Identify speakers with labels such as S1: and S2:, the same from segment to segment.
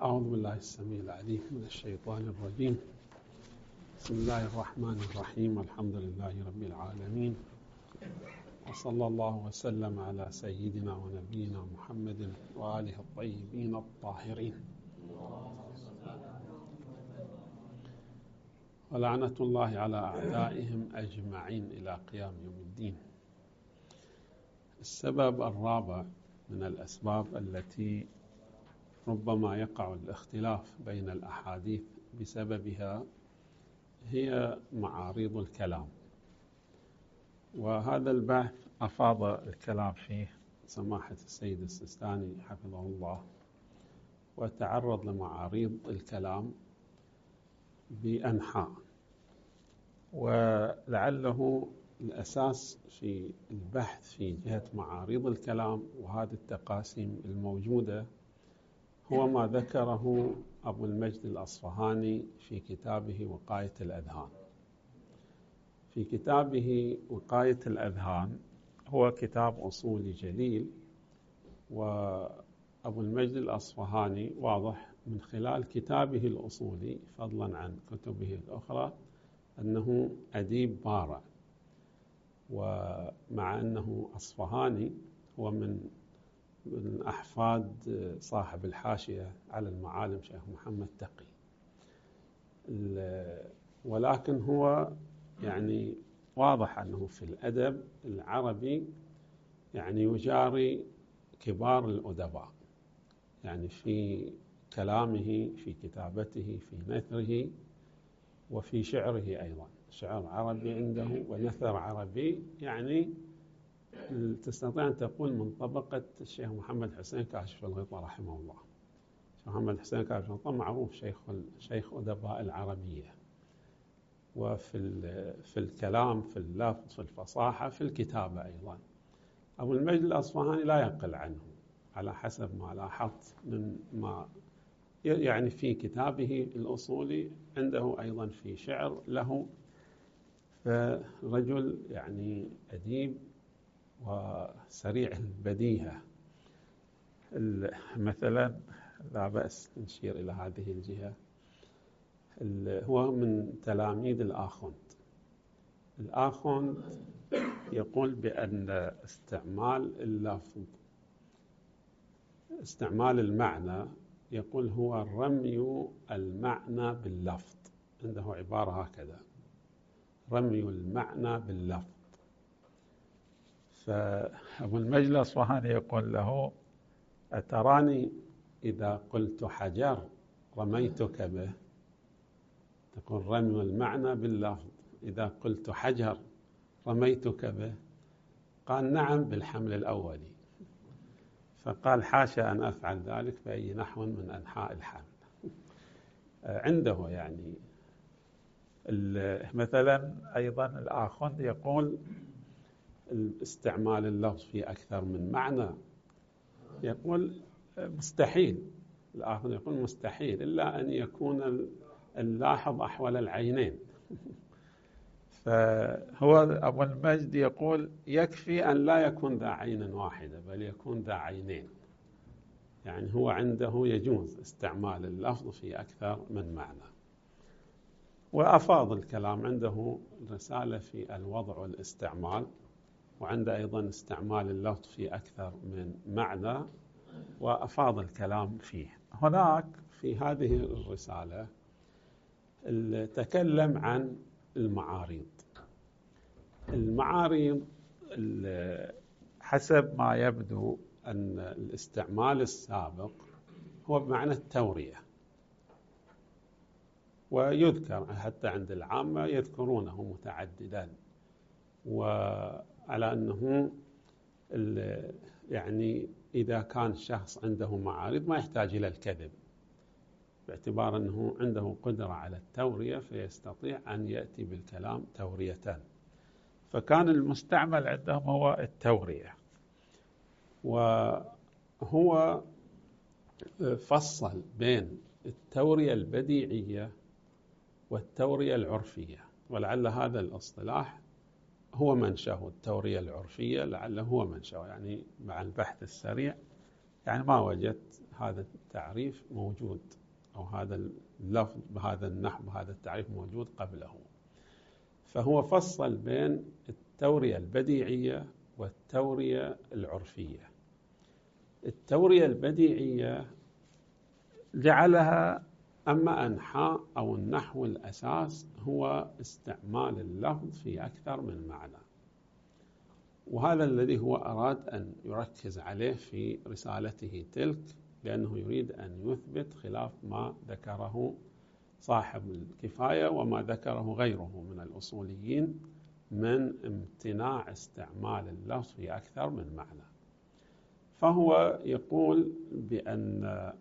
S1: أعوذ بالله السميع العليم من الشيطان الرجيم. بسم الله الرحمن الرحيم. الحمد لله رب العالمين، وصلى الله وسلم على سيدنا ونبينا محمد وآله الطيبين الطاهرين، ولعنة الله على أعدائهم أجمعين إلى قيام يوم الدين. السبب الرابع من الأسباب التي ربما يقع الاختلاف بين الأحاديث بسببها هي معاريض الكلام، وهذا البحث أفاض الكلام فيه سماحة السيد السيستاني حفظه الله، وتعرض لمعاريض الكلام بأنحاء، ولعله الأساس في البحث في جهة معاريض الكلام وهذه التقاسيم الموجودة هو ما ذكره أبو المجد الأصفهاني في كتابه وقاية الأذهان. في كتابه وقاية الأذهان هو كتاب أصولي جليل، وأبو المجد الأصفهاني واضح من خلال كتابه الأصولي فضلا عن كتبه الأخرى أنه أديب بارع، ومع أنه أصفهاني هو من أحفاد صاحب الحاشية على المعالم شيخ محمد تقي، ولكن هو يعني واضح أنه في الأدب العربي يعني يجاري كبار الأدباء، يعني في كلامه، في كتابته، في نثره، وفي شعره أيضا، شعر عربي عنده ونثر عربي، يعني تستطيع أن تقول من طبقة الشيخ محمد حسين كاشف الغطاء رحمه الله. الشيخ محمد حسين كاشف الغطاء معروف شيخ أدباء العربية، وفي الكلام، في اللفظ، في الفصاحة، في الكتابة أيضا. أبو المجد الأصفهاني لا يقل عنه على حسب ما لاحظت من ما يعني في كتابه الأصولي، عنده أيضا في شعر له، فرجل يعني أديب وسريع البديهة. مثلا لا بأس نشير إلى هذه الجهة، هو من تلاميذ الآخوند. الآخوند يقول بأن استعمال اللفظ، استعمال المعنى، يقول هو رمي المعنى باللفظ، عنده عبارة هكذا: رمي المعنى باللفظ. فأبو المجد الأصفهاني يقول له: أتراني إذا قلت حجر رميتك به؟ تقول رمي المعنى باللفظ، إذا قلت حجر رميتك به؟ قال: نعم، بالحمل الأولي. فقال: حاشا أن أفعل ذلك بأي نحو من أنحاء الحمل. عنده يعني مثلا أيضا الآخوند يقول استعمال اللفظ في أكثر من معنى، يقول مستحيل، الآخر يقول مستحيل إلا أن يكون اللاحظ أحول العينين. فهو أبو المجد يقول يكفي أن لا يكون ذا عين واحدة بل يكون ذا عينين، يعني هو عنده يجوز استعمال اللفظ في أكثر من معنى. وأفاض الكلام، عنده رسالة في الوضع والاستعمال، وعنده أيضا استعمال اللفظ في أكثر من معنى، وأفاض الكلام فيه. هناك في هذه الرسالة تكلم عن المعاريض. المعاريض حسب ما يبدو أن الاستعمال السابق هو بمعنى التورية، ويذكر حتى عند العامة يذكرونه متعددا، وعلى أنه يعني إذا كان شخص عنده معارض ما يحتاج إلى الكذب، باعتبار أنه عنده قدرة على التورية فيستطيع أن يأتي بالكلام تورية. فكان المستعمل عندهم هو التورية، وهو فصل بين التورية البديعية والتورية العرفية، ولعل هذا الاصطلاح هو منشأه. التورية العرفية لعله هو منشأه، يعني مع البحث السريع يعني ما وجدت هذا التعريف موجود، أو هذا اللفظ بهذا النحو بهذا التعريف موجود قبله. فهو فصل بين التورية البديعية والتورية العرفية. التورية البديعية جعلها أما أنحاء أو النحو الأساس هو استعمال اللفظ في أكثر من معنى، وهذا الذي هو أراد أن يركز عليه في رسالته تلك، لأنه يريد أن يثبت خلاف ما ذكره صاحب الكفاية وما ذكره غيره من الأصوليين من امتناع استعمال اللفظ في أكثر من معنى. فهو يقول بأن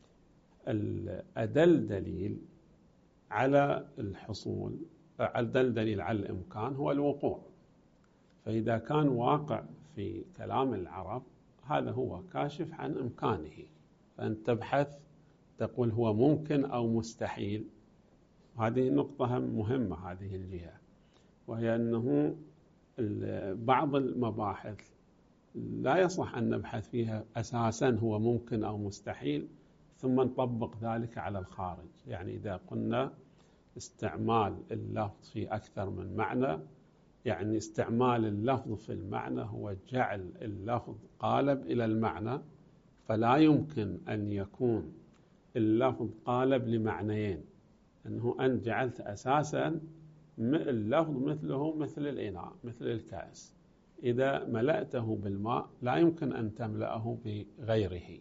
S1: الأدل دليل على الحصول، أدل دليل على الإمكان هو الوقوع. فإذا كان واقع في كلام العرب هذا هو كاشف عن إمكانه، فأنت تبحث تقول هو ممكن أو مستحيل. هذه نقطة مهمة هذه الجهة، وهي أنه بعض المباحث لا يصح أن نبحث فيها أساساً هو ممكن أو مستحيل ثم نطبق ذلك على الخارج. يعني إذا قلنا استعمال اللفظ في أكثر من معنى، يعني استعمال اللفظ في المعنى هو جعل اللفظ قالب إلى المعنى، فلا يمكن أن يكون اللفظ قالب لمعنيين، أنه أنت جعلت أساساً اللفظ مثله مثل الإناء مثل الكأس، إذا ملأته بالماء لا يمكن أن تملأه بغيره.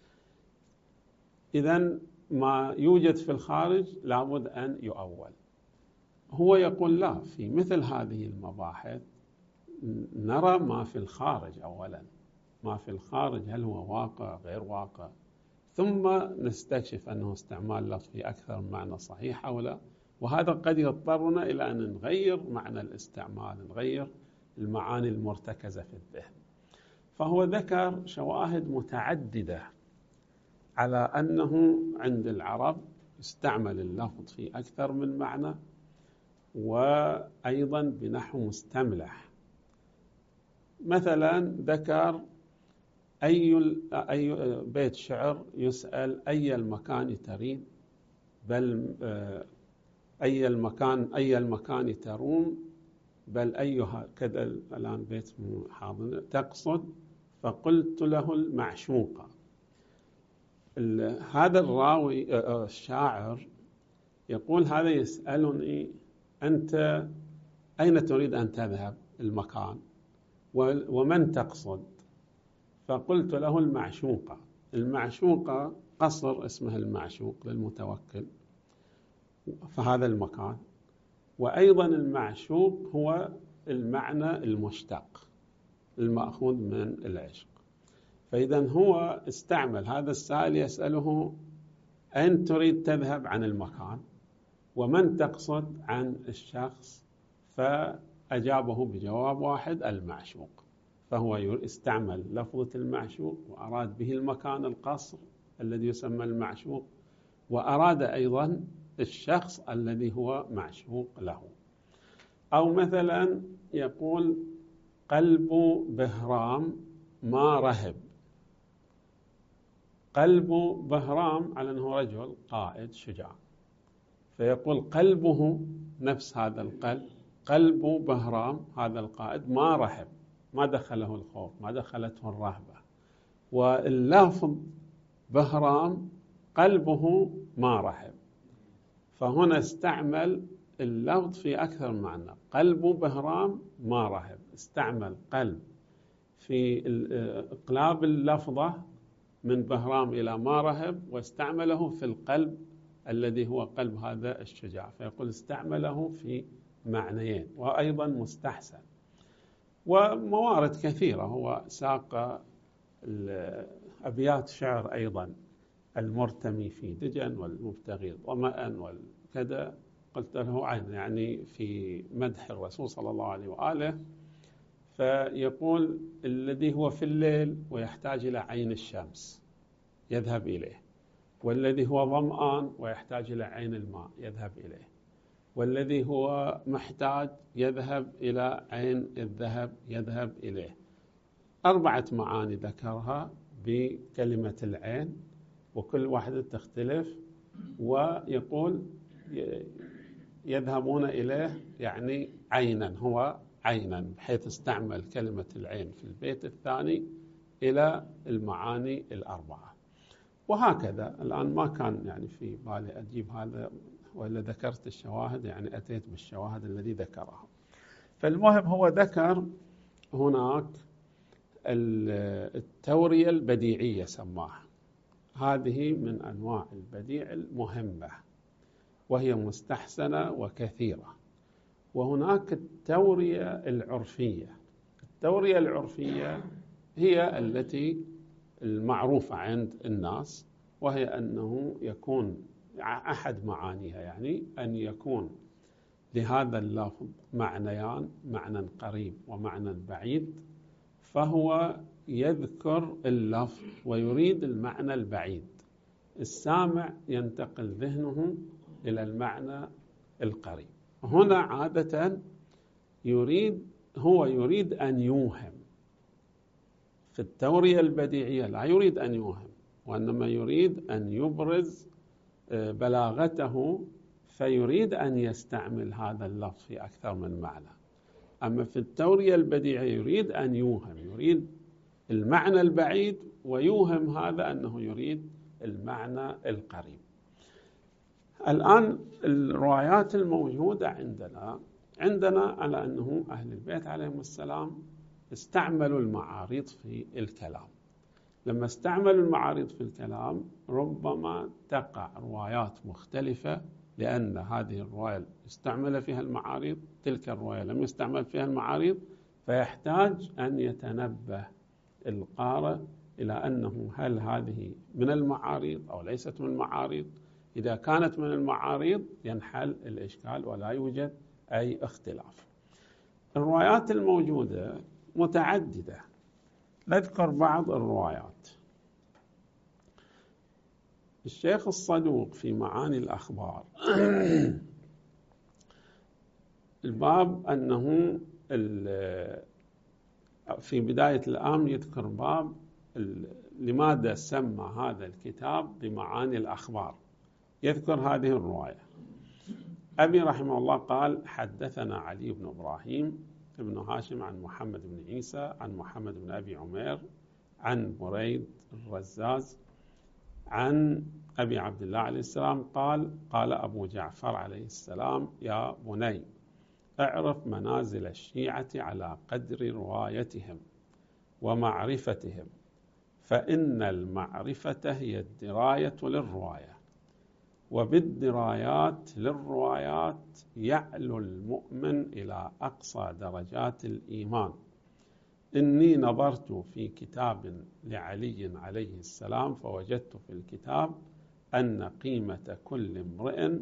S1: إذن ما يوجد في الخارج لابد أن يؤول. هو يقول لا، في مثل هذه المباحث نرى ما في الخارج أولا، ما في الخارج هل هو واقع غير واقع، ثم نستكشف أنه استعمال لفظ في أكثر من معنى صحيح أو لا. وهذا قد يضطرنا إلى أن نغير معنى الاستعمال، نغير المعاني المرتكزة في الذهن. فهو ذكر شواهد متعددة على أنه عند العرب استعمل اللفظ في أكثر من معنى، وأيضا بنحو مستملح. مثلا ذكر أي بيت شعر يسأل أي المكان تريد، بل أي المكان تروم، بل أيها كذا. الآن بيت حاضر تقصد، فقلت له المعشوقة. هذا الراوي الشاعر يقول هذا يسألني أنت أين تريد أن تذهب المكان ومن تقصد، فقلت له المعشوقة. المعشوقة قصر اسمه المعشوق للمتوكل فهذا المكان، وأيضا المعشوق هو المعنى المشتق المأخوذ من العشق. فإذا هو استعمل هذا السائل يسأله أين تريد تذهب عن المكان ومن تقصد عن الشخص، فأجابه بجواب واحد المعشوق. فهو استعمل لفظة المعشوق وأراد به المكان القصر الذي يسمى المعشوق، وأراد أيضا الشخص الذي هو معشوق له. أو مثلا يقول قلب بهرام ما رهب. قلب بهرام على أنه رجل قائد شجاع، فيقول قلبه نفس هذا القلب، قلب بهرام هذا القائد ما رهب، ما دخله الخوف ما دخلته الرهبة. واللفظ بهرام قلبه ما رهب، فهنا استعمل اللفظ في أكثر من معنى. قلب بهرام ما رهب، استعمل قلب في إقلاب اللفظة من بهرام إلى ما رهب، واستعمله في القلب الذي هو قلب هذا الشجاع، فيقول استعمله في معنيين وأيضا مستحسن. وموارد كثيرة، هو ساق أبيات شعر أيضا المرتمي في دجن والمبتغي ظمأ والكذا، قلت له عين يعني في مدح الرسول صلى الله عليه وآله. فيقول الذي هو في الليل ويحتاج إلى عين الشمس يذهب إليه، والذي هو ظمآن ويحتاج إلى عين الماء يذهب إليه، والذي هو محتاج يذهب إلى عين الذهب يذهب إليه. 4 معاني ذكرها بكلمة العين، وكل واحدة تختلف، ويقول يذهبون إليه يعني عينا، هو عينا، بحيث استعمل كلمة العين في البيت الثاني إلى المعاني الأربعة. وهكذا الآن ما كان يعني في بالي أجيب هذا، وإلا ذكرت الشواهد يعني أتيت بالشواهد الذي ذكرها. فالمهم هو ذكر هناك التورية البديعية سماها، هذه من أنواع البديع المهمة وهي مستحسنة وكثيرة. وهناك التورية العرفية. التورية العرفية هي التي المعروفة عند الناس، وهي أنه يكون أحد معانيها يعني أن يكون لهذا اللفظ معنيان، معنى قريب ومعنى بعيد، فهو يذكر اللفظ ويريد المعنى البعيد، السامع ينتقل ذهنه إلى المعنى القريب. هنا عادة هو يريد أن يوهم. في التورية البديعية لا يريد أن يوهم، وإنما يريد أن يبرز بلاغته، فيريد أن يستعمل هذا اللفظ في أكثر من معنى. أما في التورية البديعية يريد أن يوهم، يريد المعنى البعيد ويوهم هذا أنه يريد المعنى القريب. الآن الروايات الموجودة عندنا على أنه أهل البيت عليهم السلام استعملوا المعاريض في الكلام. لما استعملوا المعاريض في الكلام ربما تقع روايات مختلفة، لأن هذه الرواية استعمل فيها المعاريض، تلك الرواية لم يستعمل فيها المعاريض، فيحتاج أن يتنبه القارئ إلى أنه هل هذه من المعاريض أو ليست من المعاريض. إذا كانت من المعاريض ينحل الإشكال ولا يوجد أي اختلاف. الروايات الموجودة متعددة، نذكر بعض الروايات. الشيخ الصدوق في معاني الأخبار الباب أنه في بداية الأمر يذكر باب لماذا سمى هذا الكتاب بمعاني الأخبار، يذكر هذه الرواية. أبي رحمه الله قال: حدثنا علي بن إبراهيم ابن هاشم عن محمد بن عيسى عن محمد بن أبي عمير عن بريد الرزاز عن أبي عبد الله عليه السلام قال: قال أبو جعفر عليه السلام: يا بني اعرف منازل الشيعة على قدر روايتهم ومعرفتهم، فإن المعرفة هي الدراية للرواية، وبالدرايات للروايات يعلو المؤمن إلى أقصى درجات الإيمان. إني نظرت في كتاب لعلي عليه السلام فوجدت في الكتاب أن قيمة كل امرئ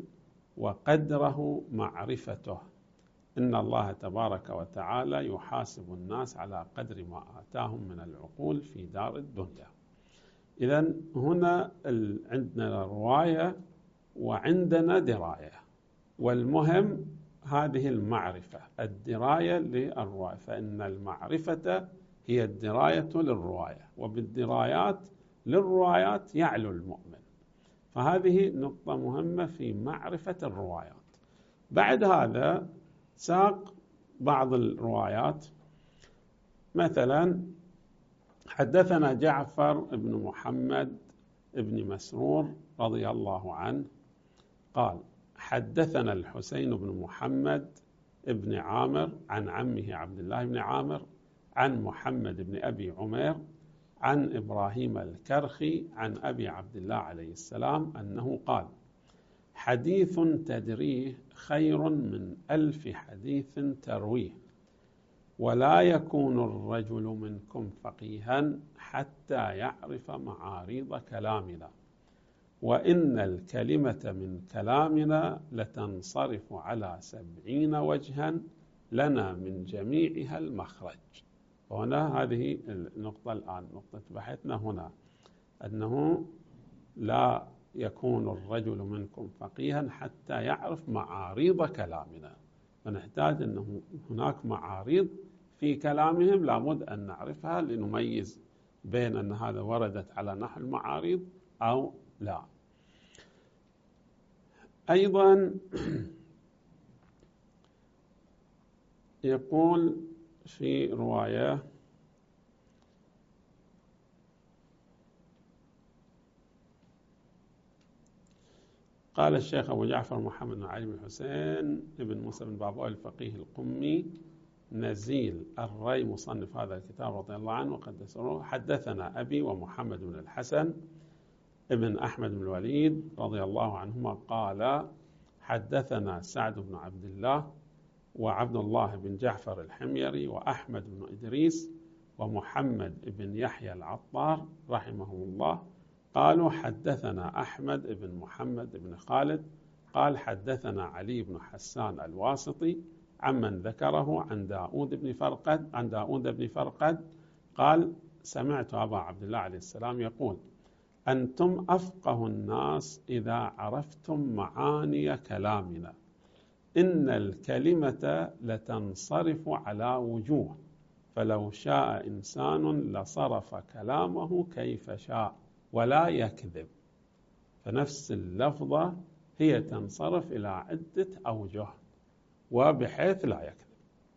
S1: وقدره معرفته، إن الله تبارك وتعالى يحاسب الناس على قدر ما آتاهم من العقول في دار الدنيا. إذن هنا عندنا رواية وعندنا دراية، والمهم هذه المعرفة، الدراية للرواية، فإن المعرفة هي الدراية للرواية، وبالدرايات للروايات يعلو المؤمن. فهذه نقطة مهمة في معرفة الروايات. بعد هذا ساق بعض الروايات، مثلا حدثنا جعفر بن محمد بن مسرور رضي الله عنه قال: حدثنا الحسين بن محمد بن عامر عن عمه عبد الله بن عامر عن محمد بن أبي عمير عن إبراهيم الكرخي عن أبي عبد الله عليه السلام أنه قال: حديث تدريه خير من 1000 حديث ترويه، ولا يكون الرجل منكم فقيها حتى يعرف معاريض كلامنا، وإن الكلمة من كلامنا لتنصرف على 70 وجها لنا من جميعها المخرج. وهنا هذه النقطة الآن نقطة بحثنا هنا، أنه لا يكون الرجل منكم فقيها حتى يعرف معاريض كلامنا، فنحتاج أنه هناك معاريض في كلامهم لابد أن نعرفها لنميز بين أن هذا وردت على نحو المعاريض أو لا. أيضا يقول في رواية قال الشيخ أبو جعفر محمد بن علي بن حسين بن موسى بن بابوي الفقيه القمي نزيل الري مصنف هذا الكتاب رضي الله عنه وقدس روحه: حدثنا أبي ومحمد بن الحسن ابن أحمد بن الوليد رضي الله عنهما قال: حدثنا سعد بن عبد الله وعبد الله بن جعفر الحميري وأحمد بن إدريس ومحمد بن يحيى العطار رحمهم الله قالوا: حدثنا أحمد بن محمد بن خالد قال: حدثنا علي بن حسان الواسطي عمن ذكره عن داود بن فرقد قال: سمعت أبا عبد الله عليه السلام يقول: أنتم أفقه الناس إذا عرفتم معاني كلامنا، إن الكلمة لتنصرف على وجوه، فلو شاء إنسان لصرف كلامه كيف شاء ولا يكذب. فنفس اللفظة هي تنصرف إلى عدة أوجه وبحيث لا يكذب.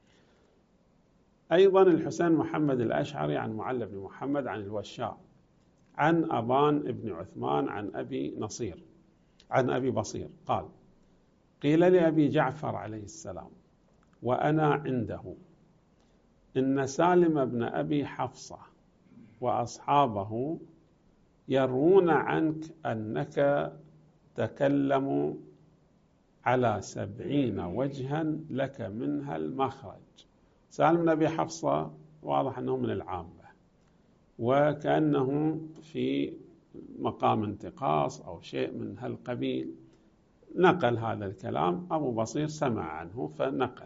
S1: أيضا الحسين محمد الأشعري عن معل بن محمد عن الوشاء عن أبان بن عثمان عن أبي بصير قال: قيل لأبي جعفر عليه السلام وأنا عنده: إن سالم بن أبي حفصة وأصحابه يروون عنك أنك تكلم على 70 وجها لك منها المخرج. سالم بن أبي حفصة واضح أنه من العامة، وكأنه في مقام انتقاص أو شيء من هالقبيل، نقل هذا الكلام. أبو بصير سمع عنه فنقل.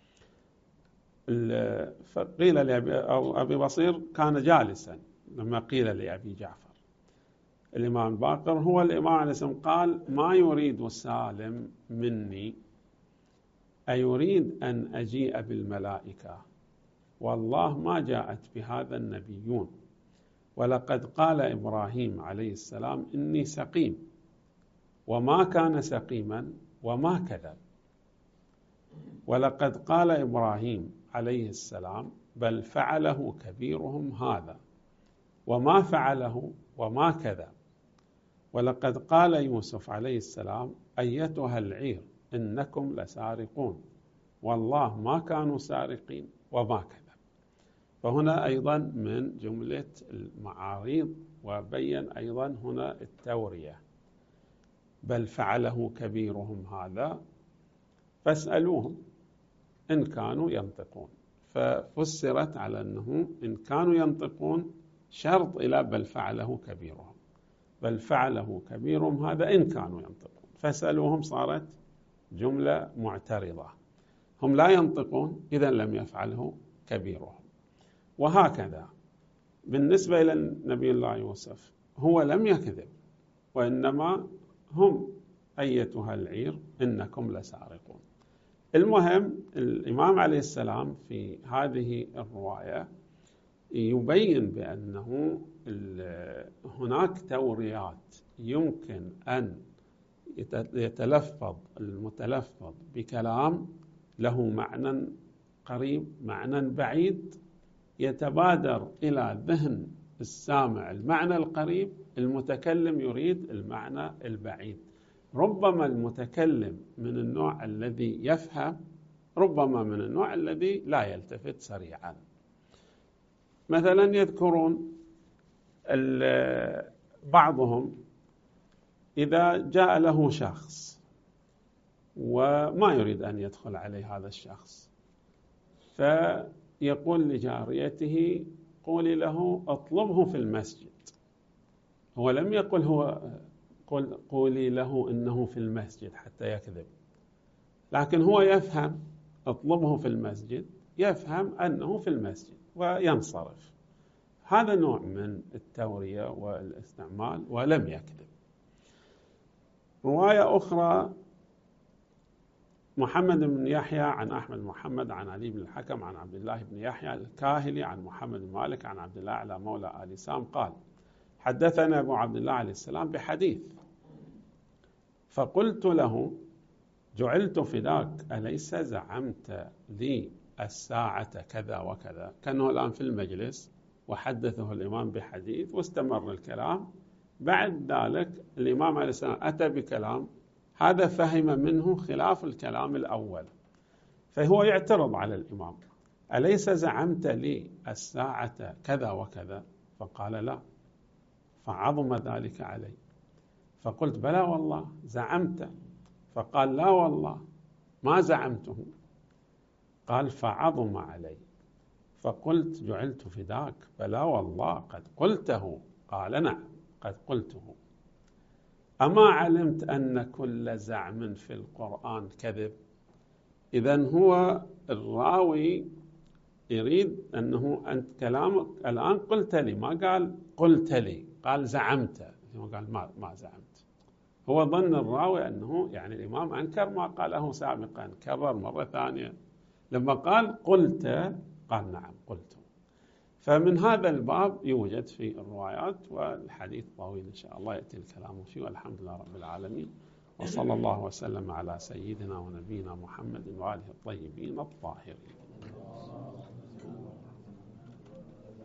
S1: فقيل أبي بصير كان جالسا لما قيل لأبي جعفر. الإمام الباقر هو الإمام عليه السلام قال: ما يريد سالم مني أيريد أن أجيء بالملائكة، والله ما جاءت بهذا النبيون، ولقد قال إبراهيم عليه السلام: إني سقيم، وما كان سقيما وما كذب. ولقد قال إبراهيم عليه السلام: بل فعله كبيرهم هذا وما فعله وما كذب. ولقد قال يوسف عليه السلام: أيتها العير إنكم لسارقون، والله ما كانوا سارقين وما كذب. فهنا أيضا من جملة المعاريض، وبين أيضا هنا التورية: بل فعله كبيرهم هذا فاسألوهم إن كانوا ينطقون. ففسرت على أنه إن كانوا ينطقون شرط إلى بل فعله كبيرهم، بل فعله كبيرهم هذا إن كانوا ينطقون، فاسألوهم صارت جملة معترضة، هم لا ينطقون إذا لم يفعله كبيرهم. وهكذا بالنسبة إلى نبي الله يوسف، هو لم يكذب، وإنما هم أيتها العير إنكم لسارقون. المهم الإمام عليه السلام في هذه الرواية يبين بأنه هناك توريات يمكن أن يتلفظ المتلفظ بكلام له معنى قريب معنى بعيد، يتبادر إلى ذهن السامع المعنى القريب، المتكلم يريد المعنى البعيد. ربما المتكلم من النوع الذي يفهم، ربما من النوع الذي لا يلتفت سريعا. مثلا يذكرون بعضهم إذا جاء له شخص وما يريد أن يدخل عليه هذا الشخص، فيقول لجاريته: قولي له اطلبه في المسجد. هو لم يقل قولي له إنه في المسجد حتى يكذب، لكن هو يفهم اطلبه في المسجد، يفهم أنه في المسجد وينصرف. هذا نوع من التورية والاستعمال ولم يكذب. رواية أخرى محمد بن يحيى عن أحمد محمد عن علي بن الحكم عن عبد الله بن يحيى الكاهلي عن محمد بن مالك عن عبد الله على مولى آل سام قال حدثنا أبو عبد الله عليه السلام بحديث فقلت له جعلت فداك أليس زعمت لي الساعة كذا وكذا. كأنه الآن في المجلس وحدثه الإمام بحديث واستمر الكلام. بعد ذلك الإمام عليه السلام أتى بكلام هذا فهم منه خلاف الكلام الأول، فهو يعترض على الإمام أليس زعمت لي الساعة كذا وكذا؟ فقال لا، فعظم ذلك علي. فقلت بلى والله زعمت. فقال لا والله ما زعمته. قال فعظم علي. فقلت جعلت فداك بلى والله قد قلته. قال نعم قد قلته. أما علمت أن كل زعم في القرآن كذب؟ إذن هو الراوي يريد أنه أنت كلامك الآن قلت لي، ما قال قلت لي، قال زعمت، هو قال ما زعمت. هو ظن الراوي أنه يعني الإمام أنكر ما قاله سابقا، كرر مرة ثانية. لما قال قلت قال نعم قلت. فمن هذا الباب يوجد في الروايات، والحديث طويل إن شاء الله يأتي الكلام فيه، والحمد لله رب العالمين، وصلى الله وسلم على سيدنا ونبينا محمد وآله الطيبين الطاهرين.